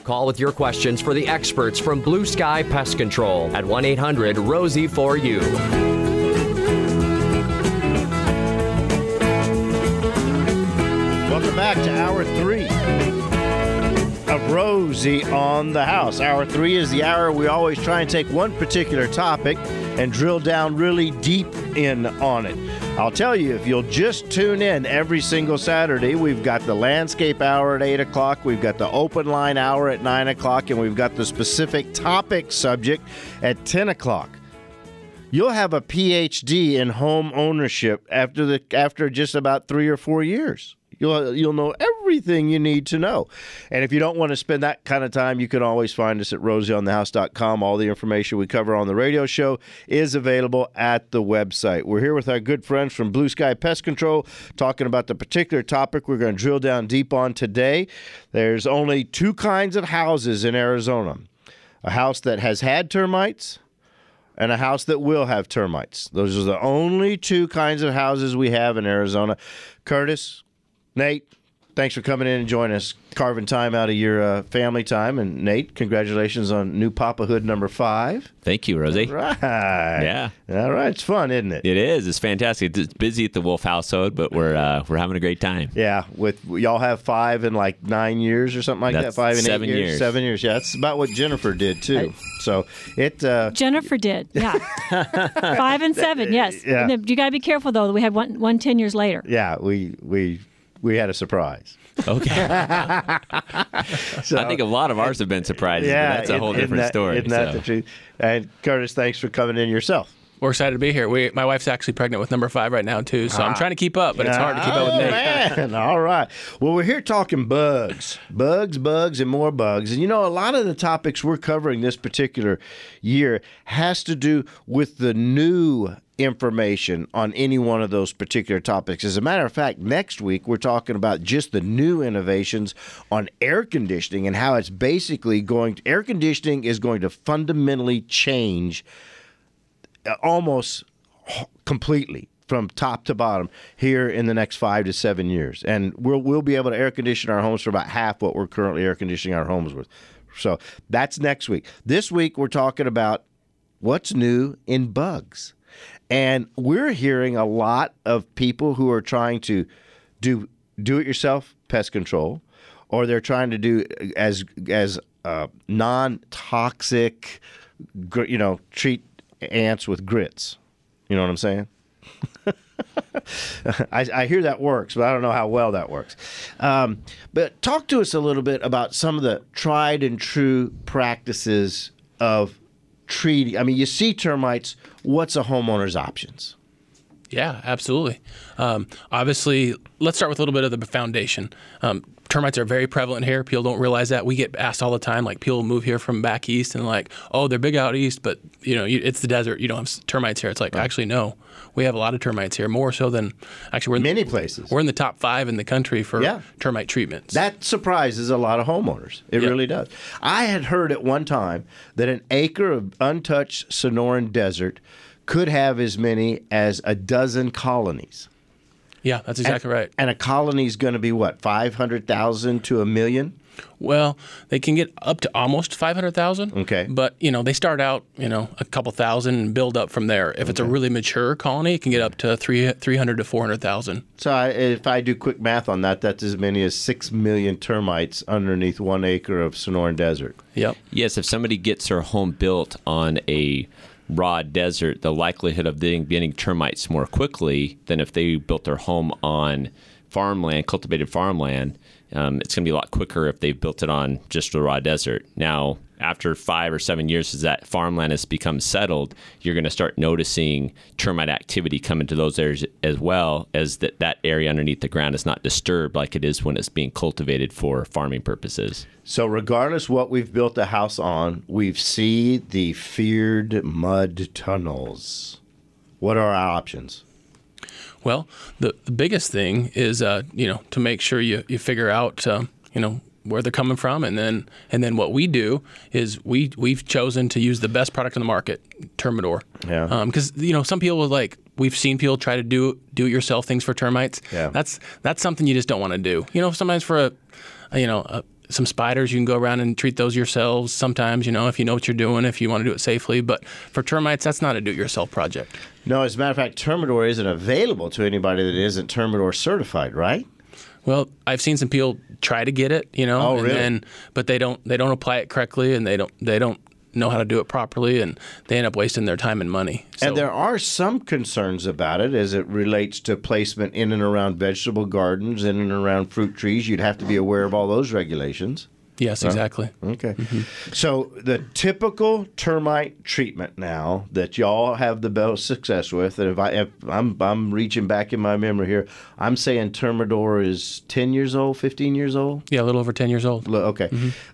Call with your questions for the experts from Blue Sky Pest Control at 1-800-ROSIE-4U. Welcome back to Hour 3 of Rosie on the House. Hour 3 is the hour we always try and take one particular topic and drill down really deep in on it. I'll tell you, if you'll just tune in every single Saturday, we've got the landscape hour at 8 o'clock, we've got the open line hour at 9 o'clock, and we've got the specific topic subject at 10 o'clock. You'll have a PhD in home ownership after just about 3 or 4 years. You'll know everything you need to know. And if you don't want to spend that kind of time, you can always find us at rosieonthehouse.com. All the information we cover on the radio show is available at the website. We're here with our good friends from Blue Sky Pest Control talking about the particular topic we're going to drill down deep on today. There's only two kinds of houses in Arizona. A house that has had termites and a house that will have termites. Those are the only two kinds of houses we have in Arizona. Curtis, Nate, thanks for coming in and joining us, carving time out of your family time. And Nate, congratulations on new papahood number 5. Thank you, Rosie. All right. Yeah. All right. It's fun, isn't it? It is. It's fantastic. It's busy at the Wolf household, but we're having a great time. Yeah. Y'all have 5 in like 9 years or something like That's that. 5 and 7 8 years. years. 7 years. Yeah. That's about what Jennifer did too. So it. Jennifer did. Yeah. 5 and 7. Yes. Yeah. You got to be careful though. We had one 10 years later. Yeah. We had a surprise. Okay. So, I think a lot of ours have been surprises, yeah, but that's a whole different story. Isn't that the truth? And Curtis, thanks for coming in yourself. We're excited to be here. My wife's actually pregnant with number 5 right now, too, so I'm trying to keep up, but it's hard to keep up with Nate. Man. All right. Well, we're here talking bugs, and more bugs. And, a lot of the topics we're covering this particular year has to do with the new information on any one of those particular topics. As a matter of fact, next week we're talking about just the new innovations on air conditioning and how it's basically air conditioning is going to fundamentally change almost completely from top to bottom here in the next 5 to 7 years. And we'll be able to air condition our homes for about half what we're currently air conditioning our homes with. So that's next week. This week we're talking about what's new in bugs. And we're hearing a lot of people who are trying to do it-yourself pest control, or they're trying to do as non-toxic, treat ants with grits. You know what I'm saying? I hear that works, but I don't know how well that works. But talk to us a little bit about some of the tried and true practices of treating. I mean, you see termites. What's a homeowner's options? Yeah, absolutely. Obviously, let's start with a little bit of the foundation. Termites are very prevalent here. People don't realize that. We get asked all the time, like people move here from back east and like, oh, they're big out east, but it's the desert. You don't have termites here. It's like, actually, no. We have a lot of termites here, more so than actually we're in many places. We're in the top 5 in the country for termite treatments. That surprises a lot of homeowners. It really does. I had heard at one time that an acre of untouched Sonoran desert could have as many as a dozen colonies. Yeah, that's exactly right. And a colony is going to be what, 500,000 to 1 million? Well, they can get up to almost 500,000. Okay. But, they start out, a couple thousand and build up from there. If it's a really mature colony, it can get up to 300 to 400,000. So if I do quick math on that, that's as many as 6 million termites underneath 1 acre of Sonoran desert. Yep. Yes, if somebody gets their home built on a raw desert, the likelihood of them getting termites more quickly than if they built their home on farmland, cultivated farmland, it's going to be a lot quicker if they've built it on just a raw desert. Now, after 5 or 7 years as that farmland has become settled, you're going to start noticing termite activity come into those areas as well, as that area underneath the ground is not disturbed like it is when it's being cultivated for farming purposes. So regardless what we've built the house on, we've seen the feared mud tunnels. What are our options? Well, the biggest thing is, to make sure you figure out, where they're coming from, and then what we do is we've chosen to use the best product on the market, Termidor. Yeah. Because some people will we've seen people try to do it yourself things for termites. Yeah. That's something you just don't want to do. Sometimes for some spiders, you can go around and treat those yourselves sometimes, if you know what you're doing, if you want to do it safely. But for termites, that's not a do-it-yourself project. No, as a matter of fact, Termidor isn't available to anybody that isn't Termidor certified, right? Well, I've seen some people try to get it, Oh, really? But they don't apply it correctly, and they don't know how to do it properly, and they end up wasting their time and money. And there are some concerns about it as it relates to placement in and around vegetable gardens, in and around fruit trees. You'd have to be aware of all those regulations. Yes, exactly. Okay. So the typical termite treatment now that y'all have the best success with, and if I'm reaching back in my memory here, I'm saying Termidor is 10 years old, 15 years old? Yeah, a little over 10 years old. Okay.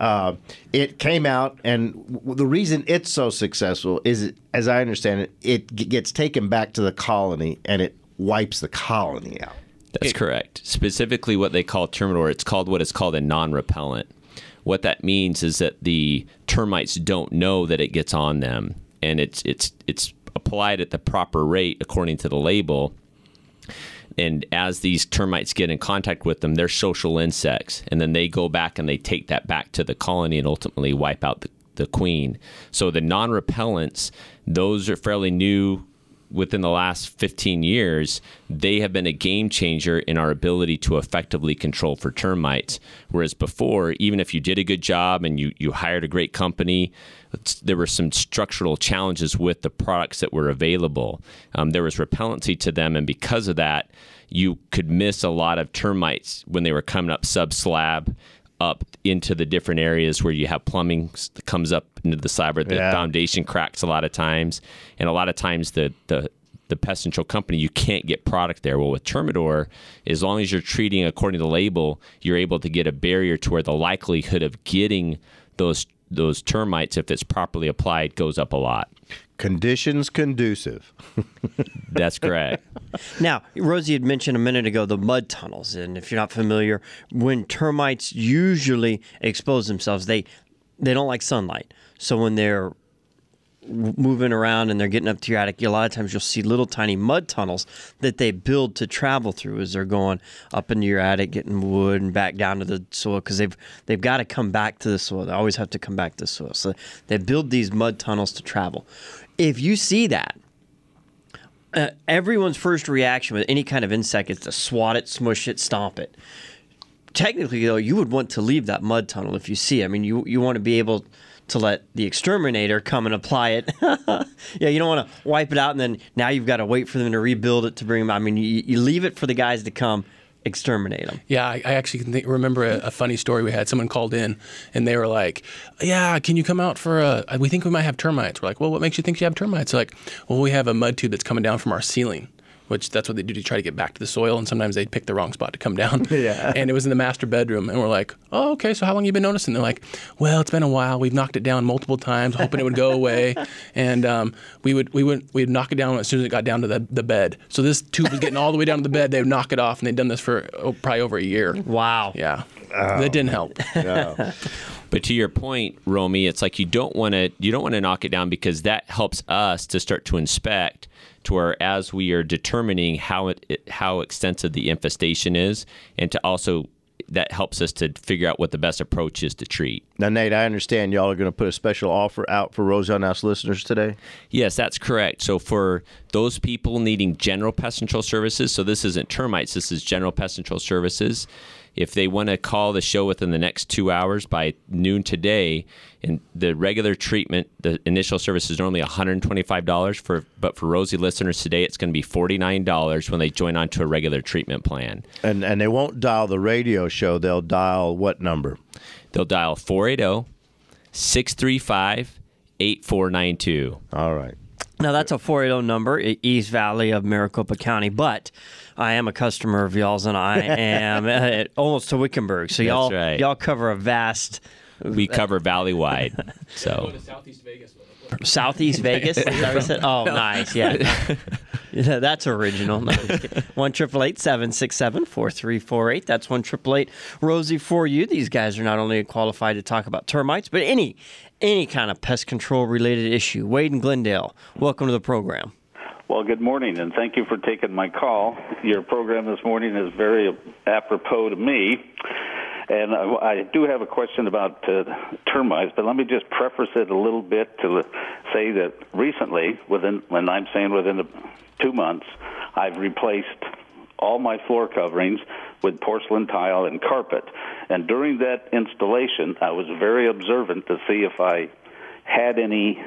It came out, and the reason it's so successful is, as I understand it, it gets taken back to the colony, and it wipes the colony out. That's correct. Specifically what they call Termidor, it's called what is called a non-repellent. What that means is that the termites don't know that it gets on them, and it's applied at the proper rate according to the label. And as these termites get in contact with them, they're social insects, and then they go back and they take that back to the colony and ultimately wipe out the queen. So the non-repellents, those are fairly new. Within the last 15 years, they have been a game changer in our ability to effectively control for termites. Whereas before, even if you did a good job and you hired a great company, there were some structural challenges with the products that were available. There was repellency to them, and because of that, you could miss a lot of termites when they were coming up sub-slab, up into the different areas where you have plumbing that comes up into the slab, or the foundation cracks a lot of times. And a lot of times the pest control company, you can't get product there. Well, with Termidor, as long as you're treating according to the label, you're able to get a barrier to where the likelihood of getting those termites, if it's properly applied, goes up a lot. Conditions conducive. That's correct. Now, Rosie had mentioned a minute ago the mud tunnels, and if you're not familiar, when termites usually expose themselves, they don't like sunlight. So when they're moving around and they're getting up to your attic, a lot of times you'll see little tiny mud tunnels that they build to travel through as they're going up into your attic, getting wood and back down to the soil, because they've got to come back to the soil. They always have to come back to the soil. So they build these mud tunnels to travel. If you see that, everyone's first reaction with any kind of insect is to swat it, smush it, stomp it. Technically, though, you would want to leave that mud tunnel if you see it. I mean, you want to be able to let the exterminator come and apply it. Yeah, you don't want to wipe it out, and then now you've got to wait for them to rebuild it to bring them out. I mean, you leave it for the guys to come exterminate them. Yeah, I actually can remember a funny story we had. Someone called in, and they were like, yeah, can you come out for we think we might have termites. We're like, well, what makes you think you have termites? They're like, well, we have a mud tube that's coming down from our ceiling, which that's what they do to try to get back to the soil, and sometimes they pick the wrong spot to come down. Yeah. And it was in the master bedroom, and we're like, oh, okay, so how long have you been noticing? They're like, well, it's been a while. We've knocked it down multiple times, hoping it would go away, and we'd knock it down as soon as it got down to the bed. So this tube was getting all the way down to the bed. They would knock it off, and they'd done this for probably over a year. Wow. Yeah. That didn't help. No. But to your point, Romy, it's like you don't want to knock it down, because that helps us to start to inspect, to where as we are determining how extensive the infestation is, and to also that helps us to figure out what the best approach is to treat. Now, Nate, I understand y'all are going to put a special offer out for Rosie on House listeners today. Yes, that's correct. So for those people needing general pest control services, so this isn't termites, this is general pest control services. If they want to call the show within the next 2 hours by noon today, and the regular treatment, the initial service is normally $125, but for Rosie listeners today, it's going to be $49 when they join onto a regular treatment plan. And they won't dial the radio show. They'll dial what number? They'll dial 480-635-8492. All right. Now, that's a 480 number, East Valley of Maricopa County, but I am a customer of y'all's, and I am almost to Wickenburg. So That's right. y'all cover a vast... We cover valley-wide. So Southeast Vegas. Southeast Vegas? Is that what you said? Oh, nice, yeah. Yeah, that's original. No, 1-888-767-4348. That's 1-888-ROSIE for you. These guys are not only qualified to talk about termites, but any kind of pest control related issue. Wade and Glendale, welcome to the program. Well, good morning, and thank you for taking my call. Your program this morning is very apropos to me. And I do have a question about termites, but let me just preface it a little bit to say that recently, within the 2 months, I've replaced all my floor coverings with porcelain tile and carpet. And during that installation, I was very observant to see if I had any,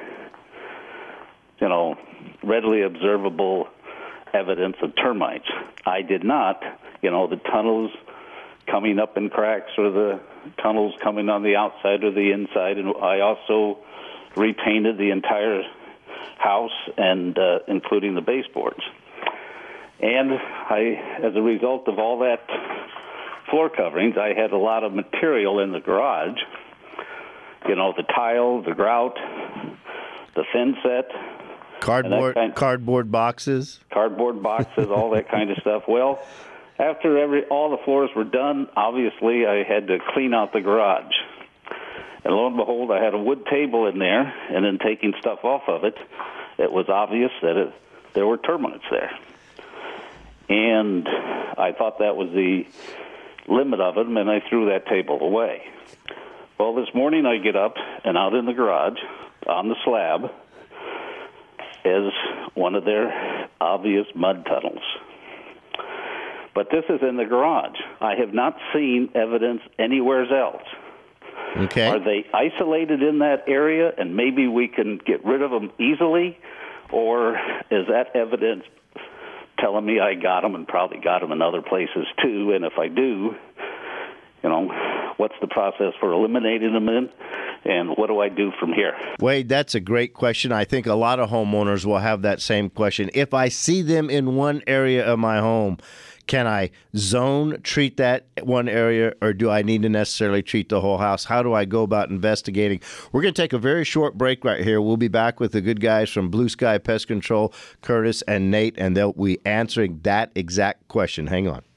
readily observable evidence of termites. I did not. The tunnels coming up in cracks or the tunnels coming on the outside or the inside. And I also repainted the entire house and including the baseboards. And as a result of all that floor coverings, I had a lot of material in the garage. The tile, the grout, the thin set. Cardboard boxes. Cardboard boxes, all that kind of stuff. Well, after all the floors were done, obviously I had to clean out the garage. And lo and behold, I had a wood table in there, and in taking stuff off of it, it was obvious that there were termites there. And I thought that was the limit of them, and I threw that table away. Well, this morning I get up, and out in the garage, on the slab, is one of their obvious mud tunnels. But this is in the garage. I have not seen evidence anywhere else. Okay. Are they isolated in that area, and maybe we can get rid of them easily? Or is that evidence telling me I got them and probably got them in other places too? And if I do, what's the process for eliminating them in? And what do I do from here? Wade, that's a great question. I think a lot of homeowners will have that same question. If I see them in one area of my home, can I zone treat that one area, or do I need to necessarily treat the whole house? How do I go about investigating? We're going to take a very short break right here. We'll be back with the good guys from Blue Sky Pest Control, Curtis and Nate, and they'll be answering that exact question. Hang on.